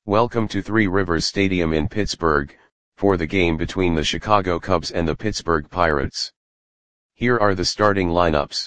Welcome to Three Rivers Stadium in Pittsburgh, for the game between the Chicago Cubs and the Pittsburgh Pirates. Here are the starting lineups.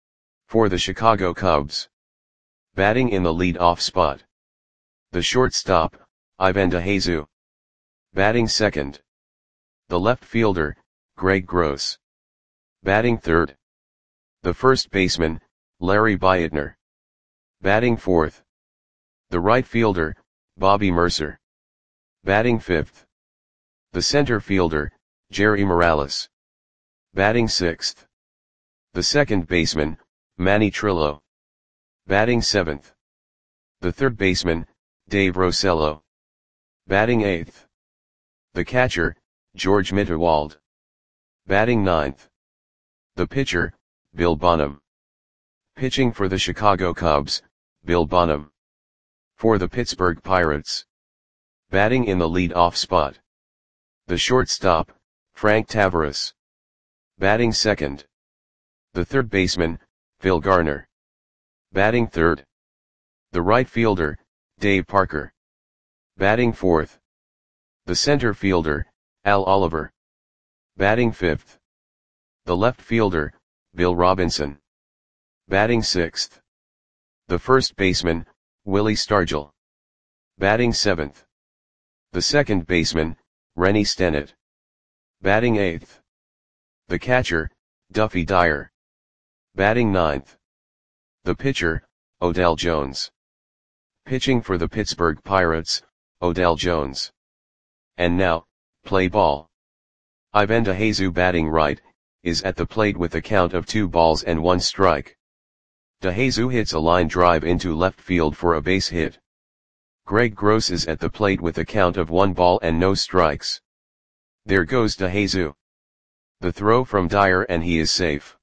For the Chicago Cubs. Batting in the lead-off spot. The shortstop, Ivan DeJesus. Batting second. The left fielder, Greg Gross. Batting third. The first baseman, Larry Beitner. Batting fourth. The right fielder, Bobby Murcer. Batting fifth. The center fielder, Jerry Morales. Batting sixth. The second baseman, Manny Trillo. Batting seventh. The third baseman, Dave Rosello. Batting eighth. The catcher, George Mitterwald. Batting ninth. The pitcher, Bill Bonham. Pitching for the Chicago Cubs, Bill Bonham. For the Pittsburgh Pirates. Batting in the lead-off spot. The shortstop, Frank Taveras. Batting second. The third baseman, Phil Garner. Batting third. The right fielder, Dave Parker. Batting fourth. The center fielder, Al Oliver. Batting fifth. The left fielder, Bill Robinson. Batting sixth. The first baseman, Willie Stargell. Batting seventh. The second baseman, Rennie Stennett. Batting eighth. The catcher, Duffy Dyer. Batting ninth. The pitcher, Odell Jones. Pitching for the Pittsburgh Pirates, Odell Jones. And now, play ball. Ivan DeJesus batting right, is at the plate with a count of 2-1 strike. DeJesus hits a line drive into left field for a base hit. Greg Gross is at the plate with a count of 1-0 strikes. There goes DeJesus. The throw from Dyer and he is safe.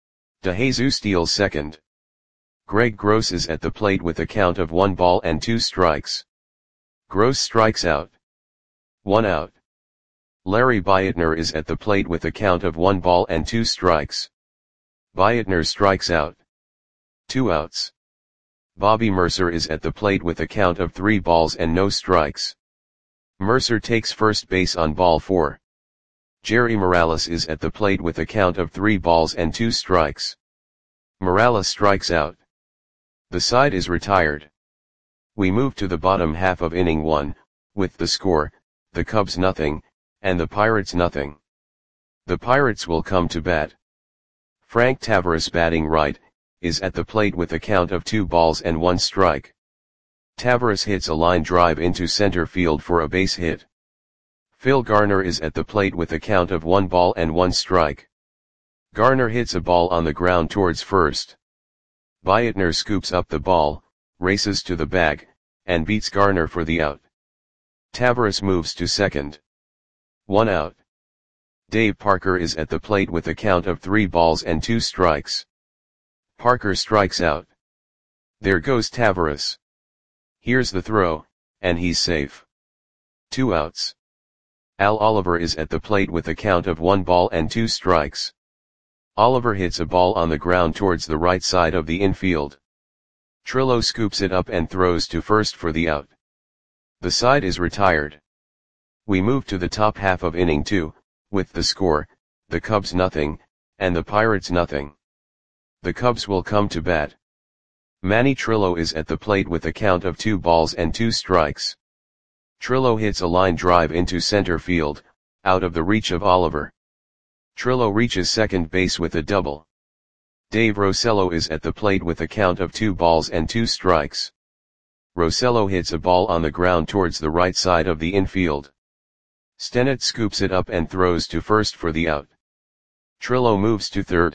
DeJesus steals second. Greg Gross is at the plate with a count of 1-2 strikes. Gross strikes out. 1 out. Larry Beitner is at the plate with a count of 1-2 strikes. Beitner strikes out. 2 outs. Bobby Murcer is at the plate with a count of 3-0 strikes. Murcer takes first base on ball 4. Jerry Morales is at the plate with a count of 3-2 strikes. Morales strikes out. The side is retired. We move to the bottom half of inning 1, with the score, the Cubs nothing, and the Pirates nothing. The Pirates will come to bat. Frank Taveras batting right, is at the plate with a count of 2-1 strike. Taveras hits a line drive into center field for a base hit. Phil Garner is at the plate with a count of 1-1 strike. Garner hits a ball on the ground towards first. Beitner scoops up the ball, races to the bag, and beats Garner for the out. Taveras moves to second. 1 out. Dave Parker is at the plate with a count of 3-2 strikes. Parker strikes out. There goes Taveras. Here's the throw, and he's safe. 2 outs. Al Oliver is at the plate with a count of 1-2 strikes. Oliver hits a ball on the ground towards the right side of the infield. Trillo scoops it up and throws to first for the out. The side is retired. We move to the top half of inning 2, with the score, the Cubs nothing, and the Pirates nothing. The Cubs will come to bat. Manny Trillo is at the plate with a count of 2-2 strikes. Trillo hits a line drive into center field, out of the reach of Oliver. Trillo reaches second base with a double. Dave Rosello is at the plate with a count of 2-2 strikes. Rosello hits a ball on the ground towards the right side of the infield. Stennett scoops it up and throws to first for the out. Trillo moves to third.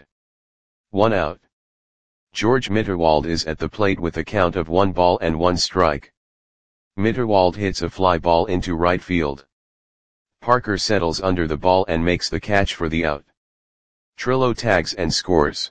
1 out. George Mitterwald is at the plate with a count of 1-1 strike. Mitterwald hits a fly ball into right field. Parker settles under the ball and makes the catch for the out. Trillo tags and scores.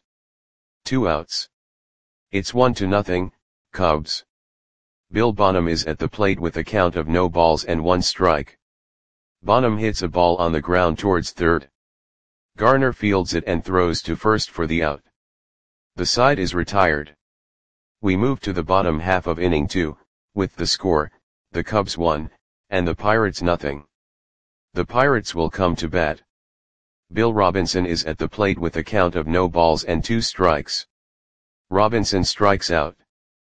2 outs. It's 1-0, Cubs. Bill Bonham is at the plate with a count of 0-1 strike. Bonham hits a ball on the ground towards third. Garner fields it and throws to first for the out. The side is retired. We move to the bottom half of inning 2, with the score, the Cubs 1, and the Pirates nothing. The Pirates will come to bat. Bill Robinson is at the plate with a count of no balls and 2 strikes. Robinson strikes out.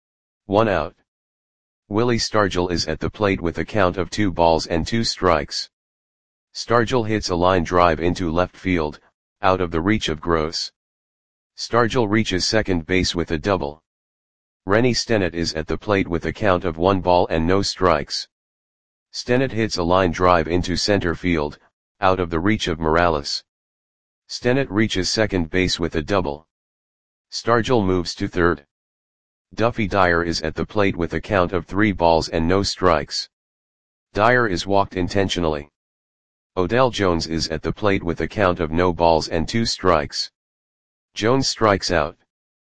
1 out. Willie Stargell is at the plate with a count of 2 balls and 2 strikes. Stargell hits a line drive into left field, out of the reach of Gross. Stargell reaches second base with a double. Rennie Stennett is at the plate with a count of 1 ball and no strikes. Stennett hits a line drive into center field, out of the reach of Morales. Stennett reaches second base with a double. Stargell moves to third. Duffy Dyer is at the plate with a count of 3 balls and no strikes. Dyer is walked intentionally. Odell Jones is at the plate with a count of no balls and 2 strikes. Jones strikes out.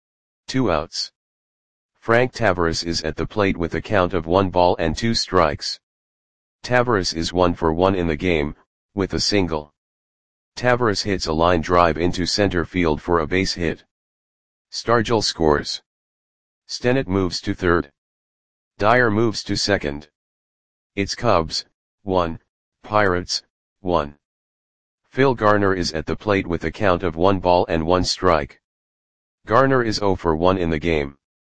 2 outs. Frank Taveras is at the plate with a count of 1 ball and 2 strikes. Taveras is 1 for 1 in the game, with a single. Taveras hits a line drive into center field for a base hit. Stargell scores. Stennett moves to third. Dyer moves to second. It's Cubs, 1, Pirates, 1. Phil Garner is at the plate with a count of 1 ball and 1 strike. Garner is 0 for 1 in the game.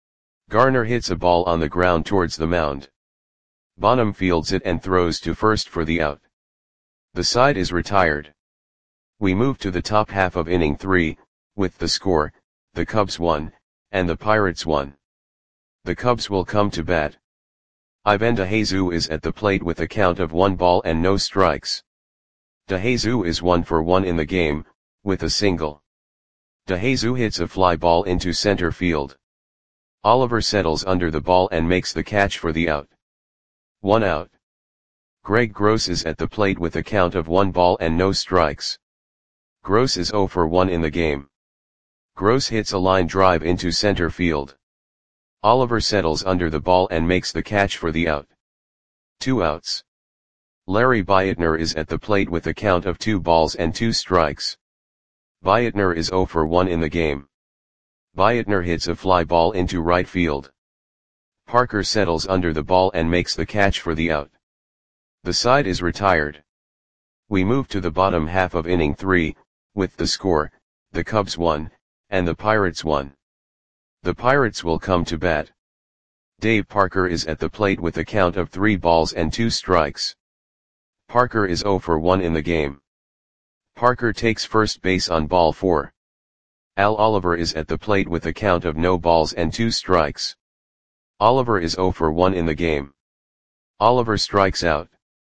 Garner hits a ball on the ground towards the mound. Bonham fields it and throws to first for the out. The side is retired. We move to the top half of inning 3, with the score, the Cubs 1, and the Pirates 1. The Cubs will come to bat. Ivan DeJesus is at the plate with a count of 1 ball and no strikes. DeJesus is 1 for 1 in the game, with a single. DeJesus hits a fly ball into center field. Oliver settles under the ball and makes the catch for the out. 1 out. Greg Gross is at the plate with a count of 1 ball and no strikes. Gross is 0 for 1 in the game. Gross hits a line drive into center field. Oliver settles under the ball and makes the catch for the out. 2 outs. Larry Bietner is at the plate with a count of 2 balls and 2 strikes. Bietner is 0 for 1 in the game. Bietner hits a fly ball into right field. Parker settles under the ball and makes the catch for the out. The side is retired. We move to the bottom half of inning 3, with the score, the Cubs 1, and the Pirates 1. The Pirates will come to bat. Dave Parker is at the plate with a count of 3 balls and 2 strikes. Parker is 0 for 1 in the game. Parker takes first base on ball 4. Al Oliver is at the plate with a count of no balls and 2 strikes. Oliver is 0 for 1 in the game. Oliver strikes out.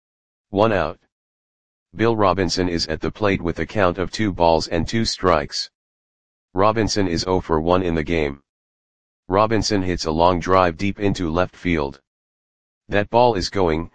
1 out. Bill Robinson is at the plate with a count of 2 balls and 2 strikes. Robinson is 0 for 1 in the game. Robinson hits a long drive deep into left field. That ball is gone.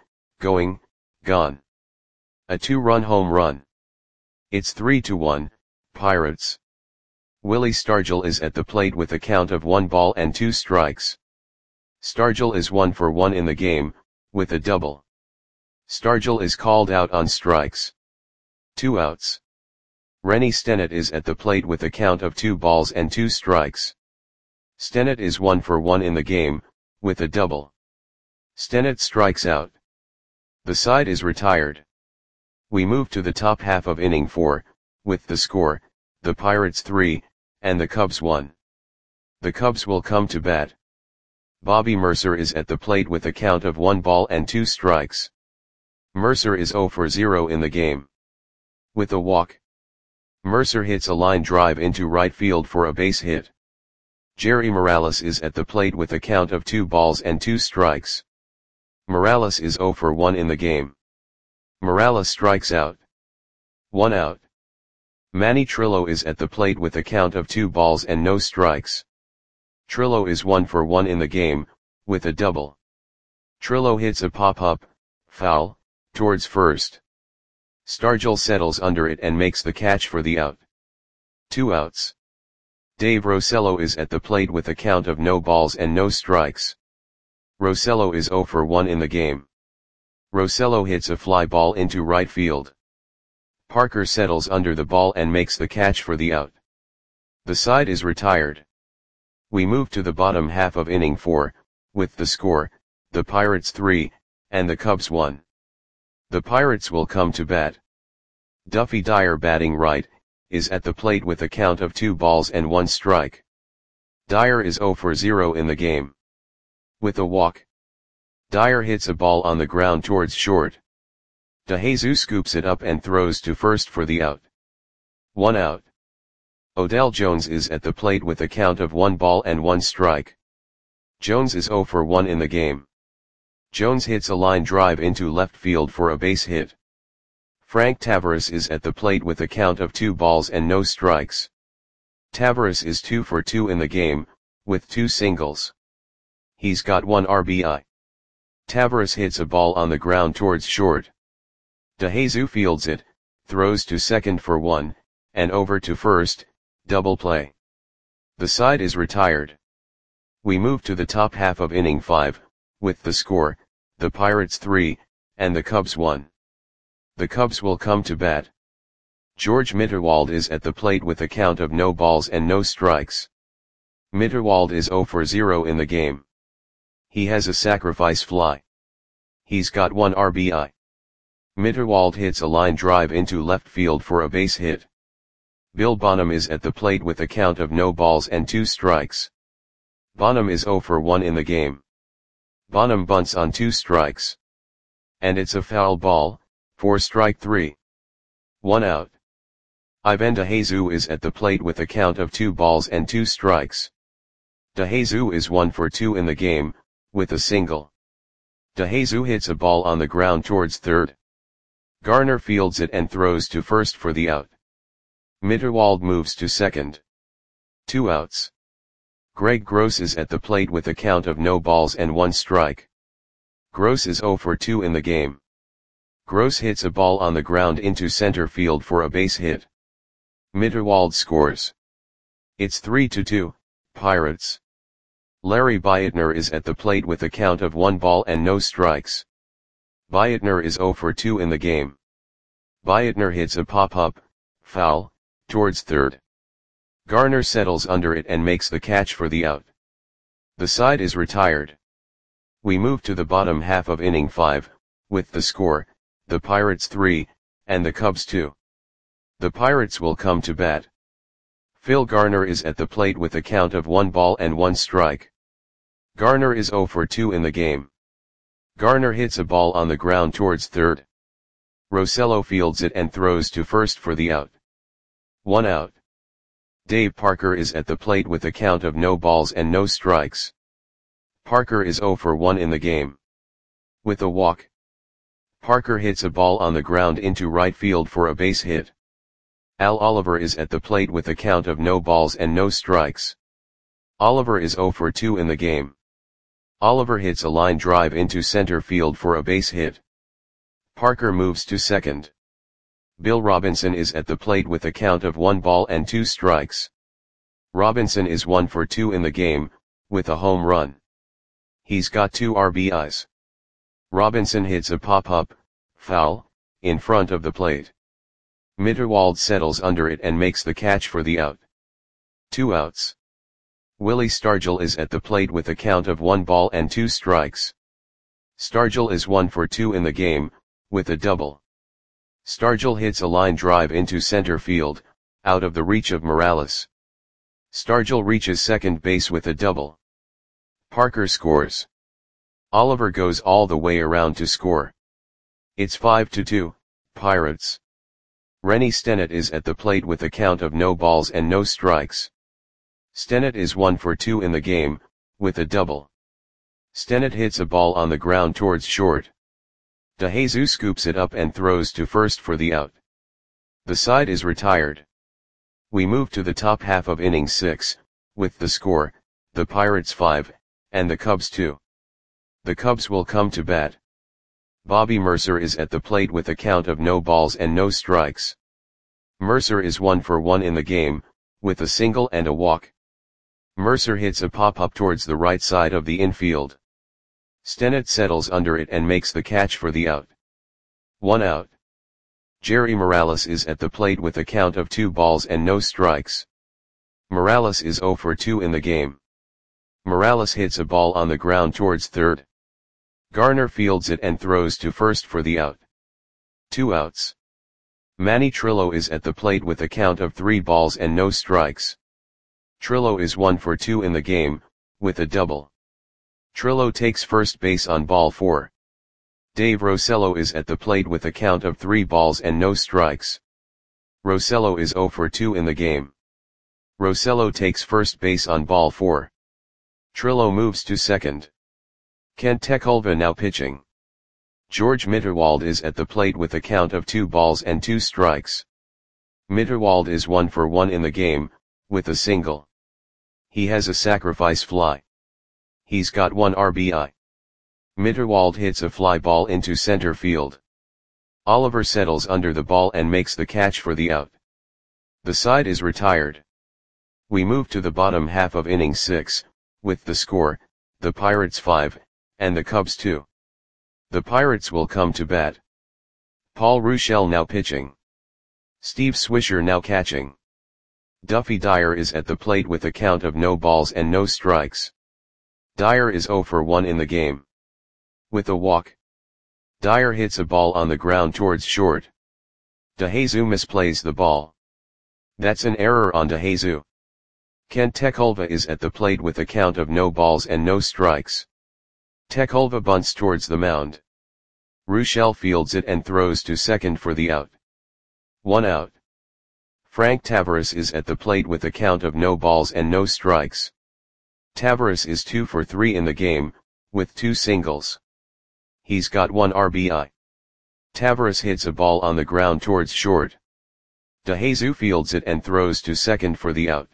A 2-run home run. It's 3-1, Pirates. Willie Stargell is at the plate with a count of 1 ball and 2 strikes. Stargell is 1 for 1 in the game, with a double. Stargell is called out on strikes. 2 outs. Rennie Stennett is at the plate with a count of 2 balls and 2 strikes. Stennett is 1 for 1 in the game, with a double. Stennett strikes out. The side is retired. We move to the top half of inning 4, with the score, the Pirates 3, and the Cubs 1. The Cubs will come to bat. Bobby Mercer is at the plate with a count of 1 ball and 2 strikes. Mercer is 0 for 0 in the game. With a walk. Mercer hits a line drive into right field for a base hit. Jerry Morales is at the plate with a count of 2 balls and 2 strikes. Morales is 0 for 1 in the game. Morales strikes out. 1 out. Manny Trillo is at the plate with a count of 2 balls and no strikes. Trillo is 1 for 1 in the game, with a double. Trillo hits a pop-up, foul, towards first. Stargell settles under it and makes the catch for the out. 2 outs. Dave Rosello is at the plate with a count of no balls and no strikes. Rosello is 0 for 1 in the game. Rosello hits a fly ball into right field. Parker settles under the ball and makes the catch for the out. The side is retired. We move to the bottom half of inning 4, with the score, the Pirates 3, and the Cubs 1. The Pirates will come to bat. Duffy Dyer, batting right, is at the plate with a count of 2 balls and 1 strike. Dyer is 0 for 0 in the game. With a walk, Dyer hits a ball on the ground towards short. DeJesus scoops it up and throws to first for the out. 1 out. Odell Jones is at the plate with a count of 1 ball and 1 strike. Jones is 0 for 1 in the game. Jones hits a line drive into left field for a base hit. Frank Taveras is at the plate with a count of 2 balls and no strikes. Taveras is 2 for 2 in the game, with 2 singles. He's got 1 RBI. Taveras hits a ball on the ground towards short. DeJesus fields it, throws to second for 1, and over to first, double play. The side is retired. We move to the top half of inning 5, with the score, the Pirates 3, and the Cubs 1. The Cubs will come to bat. George Mitterwald is at the plate with a count of no balls and no strikes. Mitterwald is 0 for 0 in the game. He has a sacrifice fly. He's got 1 RBI. Mitterwald hits a line drive into left field for a base hit. Bill Bonham is at the plate with a count of no balls and 2 strikes. Bonham is 0 for 1 in the game. Bonham bunts on 2 strikes. And it's a foul ball, for strike 3. 1 out. Ivan DeJesus is at the plate with a count of 2 balls and 2 strikes. DeJesus is 1 for 2 in the game, with a single. DeJesus hits a ball on the ground towards third. Garner fields it and throws to first for the out. Mitterwald moves to second. 2 outs. Greg Gross is at the plate with a count of no balls and 1 strike. Gross is 0 for 2 in the game. Gross hits a ball on the ground into center field for a base hit. Mitterwald scores. It's 3-2, Pirates. Larry Beitner is at the plate with a count of 1 ball and no strikes. Beitner is 0 for 2 in the game. Beitner hits a pop-up, foul, towards third. Garner settles under it and makes the catch for the out. The side is retired. We move to the bottom half of inning 5, with the score, the Pirates 3, and the Cubs 2. The Pirates will come to bat. Phil Garner is at the plate with a count of 1 ball and 1 strike. Garner is 0 for 2 in the game. Garner hits a ball on the ground towards third. Rosello fields it and throws to first for the out. 1 out. Dave Parker is at the plate with a count of no balls and no strikes. Parker is 0 for 1 in the game. With a walk, Parker hits a ball on the ground into right field for a base hit. Al Oliver is at the plate with a count of no balls and no strikes. Oliver is 0 for 2 in the game. Oliver hits a line drive into center field for a base hit. Parker moves to second. Bill Robinson is at the plate with a count of 1 ball and 2 strikes. Robinson is 1 for 2 in the game, with a home run. He's got 2 RBIs. Robinson hits a pop-up, foul, in front of the plate. Mitterwald settles under it and makes the catch for the out. 2 outs. Willie Stargell is at the plate with a count of 1 ball and 2 strikes. Stargell is 1 for 2 in the game, with a double. Stargell hits a line drive into center field, out of the reach of Morales. Stargell reaches second base with a double. Parker scores. Oliver goes all the way around to score. It's 5-2, Pirates. Rennie Stennett is at the plate with a count of no balls and no strikes. Stennett is 1 for 2 in the game, with a double. Stennett hits a ball on the ground towards short. DeJesus scoops it up and throws to first for the out. The side is retired. We move to the top half of inning 6, with the score, the Pirates 5, and the Cubs 2. The Cubs will come to bat. Bobby Mercer is at the plate with a count of no balls and no strikes. Mercer is 1 for 1 in the game, with a single and a walk. Mercer hits a pop-up towards the right side of the infield. Stennett settles under it and makes the catch for the out. 1 out. Jerry Morales is at the plate with a count of 2 balls and no strikes. Morales is 0 for 2 in the game. Morales hits a ball on the ground towards third. Garner fields it and throws to first for the out. 2 outs. Manny Trillo is at the plate with a count of 3 balls and no strikes. Trillo is 1 for 2 in the game, with a double. Trillo takes first base on ball 4. Dave Rosello is at the plate with a count of 3 balls and no strikes. Rosello is 0 for 2 in the game. Rosello takes first base on ball 4. Trillo moves to second. Kent Tekulve now pitching. George Mitterwald is at the plate with a count of 2 balls and 2 strikes. Mitterwald is 1 for 1 in the game, with a single. He has a sacrifice fly. He's got 1 RBI. Mitterwald hits a fly ball into center field. Oliver settles under the ball and makes the catch for the out. The side is retired. We move to the bottom half of inning 6, with the score, the Pirates 5, and the Cubs 2. The Pirates will come to bat. Paul Ruschel now pitching. Steve Swisher now catching. Duffy Dyer is at the plate with a count of no balls and no strikes. Dyer is 0 for 1 in the game. With a walk. Dyer hits a ball on the ground towards short. DeJesus misplays the ball. That's an error on DeJesus. Kent Tekulve is at the plate with a count of no balls and no strikes. Tekulve bunts towards the mound. Ruschel fields it and throws to second for the out. 1 out. Frank Taveras is at the plate with a count of no balls and no strikes. Taveras is 2 for 3 in the game, with 2 singles. He's got 1 RBI. Taveras hits a ball on the ground towards short. DeJesus fields it and throws to second for the out.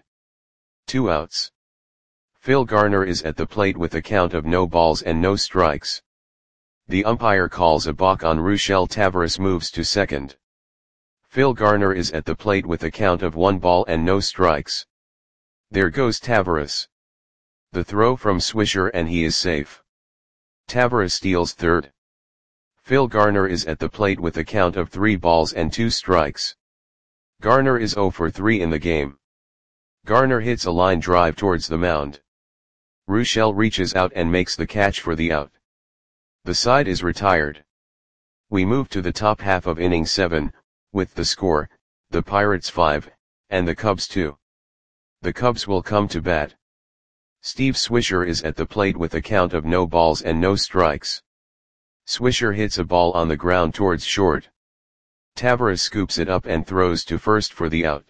2 outs. Phil Garner is at the plate with a count of no balls and no strikes. The umpire calls a balk on Ruschel. Taveras moves to second. Phil Garner is at the plate with a count of 1 ball and no strikes. There goes Taveras. The throw from Swisher and he is safe. Taveras steals third. Phil Garner is at the plate with a count of 3 balls and 2 strikes. Garner is 0 for 3 in the game. Garner hits a line drive towards the mound. Ruschel reaches out and makes the catch for the out. The side is retired. We move to the top half of inning 7, with the score, the Pirates 5, and the Cubs 2. The Cubs will come to bat. Steve Swisher is at the plate with a count of no balls and no strikes. Swisher hits a ball on the ground towards short. Taveras scoops it up and throws to first for the out.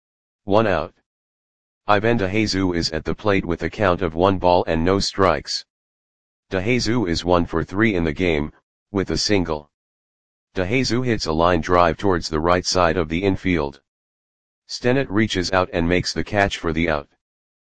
1 out. Ivan DeJesus is at the plate with a count of 1 ball and no strikes. DeJesus is 1 for 3 in the game, with a single. DeJesus hits a line drive towards the right side of the infield. Stennett reaches out and makes the catch for the out.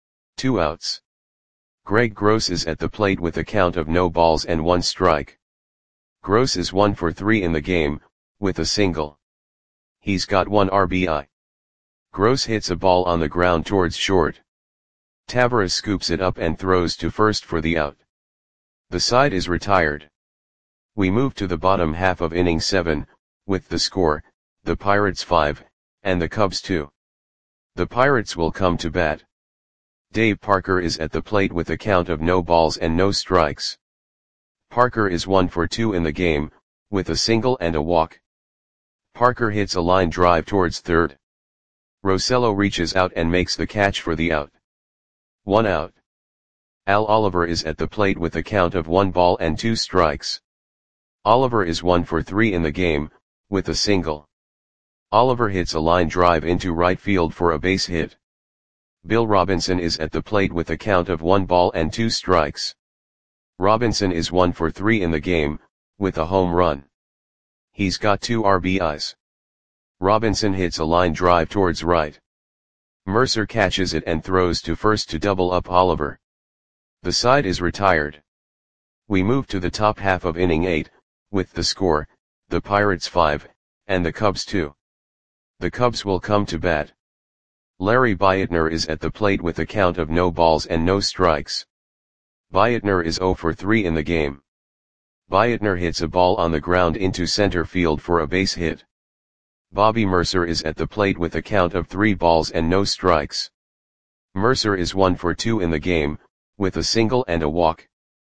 2 outs. Greg Gross is at the plate with a count of no balls and 1 strike. Gross is 1 for 3 in the game, with a single. He's got 1 RBI. Gross hits a ball on the ground towards short. Taveras scoops it up and throws to first for the out. The side is retired. We move to the bottom half of inning 7, with the score, the Pirates 5, and the Cubs 2. The Pirates will come to bat. Dave Parker is at the plate with a count of no balls and no strikes. Parker is 1 for 2 in the game, with a single and a walk. Parker hits a line drive towards third. Rosello reaches out and makes the catch for the out. 1 out. Al Oliver is at the plate with a count of 1 ball and 2 strikes. Oliver is 1 for 3 in the game, with a single. Oliver hits a line drive into right field for a base hit. Bill Robinson is at the plate with a count of 1 ball and 2 strikes. Robinson is 1 for 3 in the game, with a home run. He's got 2 RBIs. Robinson hits a line drive towards right. Mercer catches it and throws to first to double up Oliver. The side is retired. We move to the top half of inning 8, with the score, the Pirates 5, and the Cubs 2. The Cubs will come to bat. Larry Beitner is at the plate with a count of no balls and no strikes. Beitner is 0 for 3 in the game. Beitner hits a ball on the ground into center field for a base hit. Bobby Mercer is at the plate with a count of 3 balls and no strikes. Mercer is 1 for 2 in the game, with a single and a walk.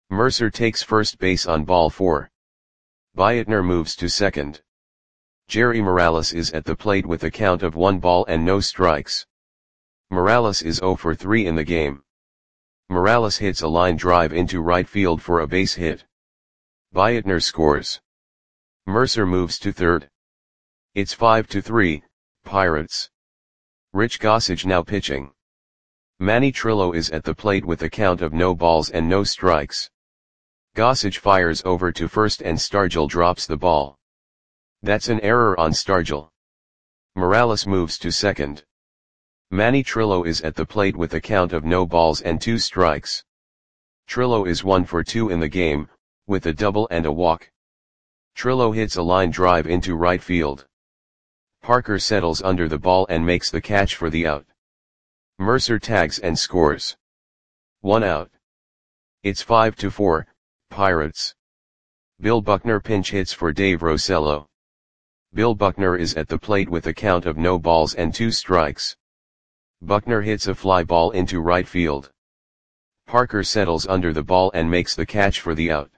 Mercer takes first base on ball 4. Beitner moves to second. Jerry Morales is at the plate with a count of 1 ball and no strikes. Morales is 0 for 3 in the game. Morales hits a line drive into right field for a base hit. Beitner scores. Mercer moves to third. It's 5-3, Pirates. Rich Gossage now pitching. Manny Trillo is at the plate with a count of no balls and no strikes. Gossage fires over to first and Stargell drops the ball. That's an error on Stargell. Morales moves to second. Manny Trillo is at the plate with a count of no balls and 2 strikes. Trillo is 1 for 2 in the game, with a double and a walk. Trillo hits a line drive into right field. Parker settles under the ball and makes the catch for the out. Mercer tags and scores. 1 out. It's 5-4, Pirates. Bill Buckner pinch hits for Dave Rosello. Bill Buckner is at the plate with a count of no balls and 2 strikes. Buckner hits a fly ball into right field. Parker settles under the ball and makes the catch for the out.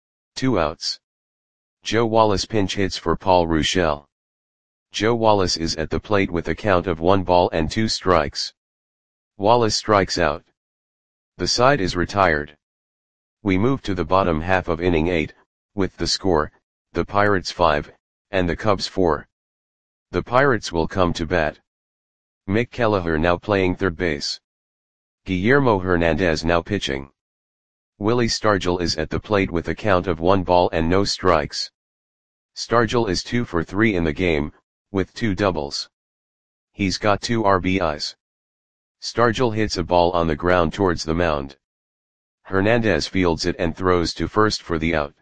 2 outs. Joe Wallace pinch hits for Paul Ruschel. Joe Wallace is at the plate with a count of 1 ball and 2 strikes. Wallace strikes out. The side is retired. We move to the bottom half of inning 8, with the score, the Pirates 5, and the Cubs 4. The Pirates will come to bat. Mick Kelleher now playing third base. Guillermo Hernandez now pitching. Willie Stargell is at the plate with a count of 1 ball and no strikes. Stargell is 2 for 3 in the game, with 2 doubles. He's got 2 RBIs. Stargell hits a ball on the ground towards the mound. Hernandez fields it and throws to first for the out.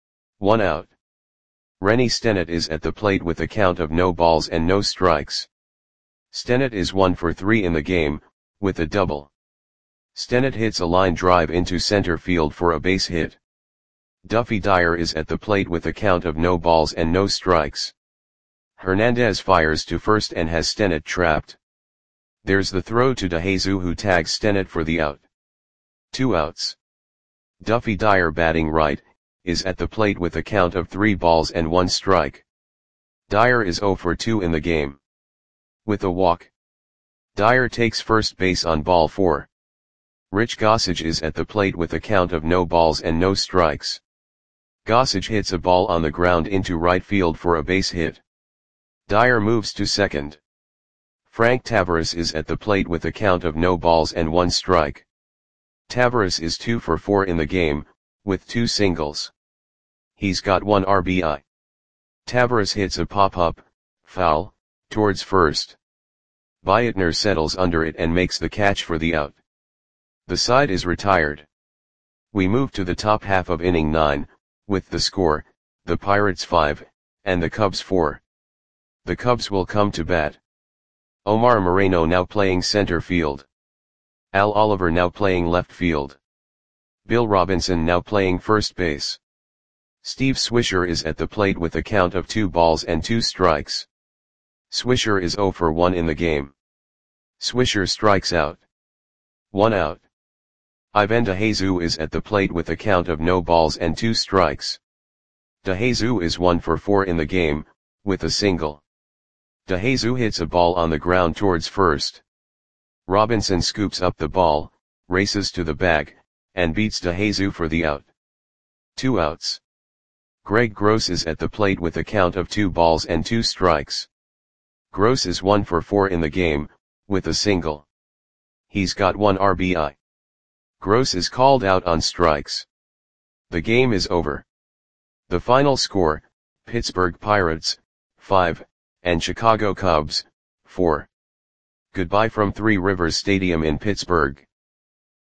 1 out. Rennie Stennett is at the plate with a count of no balls and no strikes. Stennett is 1 for 3 in the game, with a double. Stennett hits a line drive into center field for a base hit. Duffy Dyer is at the plate with a count of no balls and no strikes. Hernandez fires to first and has Stennett trapped. There's the throw to DeJesus who tags Stennett for the out. 2 outs. Duffy Dyer batting right, is at the plate with a count of 3 balls and 1 strike. Dyer is 0 for 2 in the game. With a walk. Dyer takes first base on ball 4. Rich Gossage is at the plate with a count of no balls and no strikes. Gossage hits a ball on the ground into right field for a base hit. Dyer moves to second. Frank Taveras is at the plate with a count of no balls and 1 strike. Taveras is 2 for 4 in the game, with 2 singles. He's got 1 RBI. Taveras hits a pop-up, foul, towards first. Beitner settles under it and makes the catch for the out. The side is retired. We move to the top half of inning 9, with the score, the Pirates 5, and the Cubs 4. The Cubs will come to bat. Omar Moreno now playing center field. Al Oliver now playing left field. Bill Robinson now playing first base. Steve Swisher is at the plate with a count of 2 balls and 2 strikes. Swisher is 0 for 1 in the game. Swisher strikes out. 1 out. Ivan DeJesus is at the plate with a count of no balls and 2 strikes. DeJesus is 1 for 4 in the game, with a single. DeJesus hits a ball on the ground towards first. Robinson scoops up the ball, races to the bag, and beats DeJesus for the out. 2 outs. Greg Gross is at the plate with a count of 2 balls and 2 strikes. Gross is 1 for 4 in the game, with a single. He's got 1 RBI. Gross is called out on strikes. The game is over. The final score, Pittsburgh Pirates, 5, and Chicago Cubs, 4. Goodbye from Three Rivers Stadium in Pittsburgh.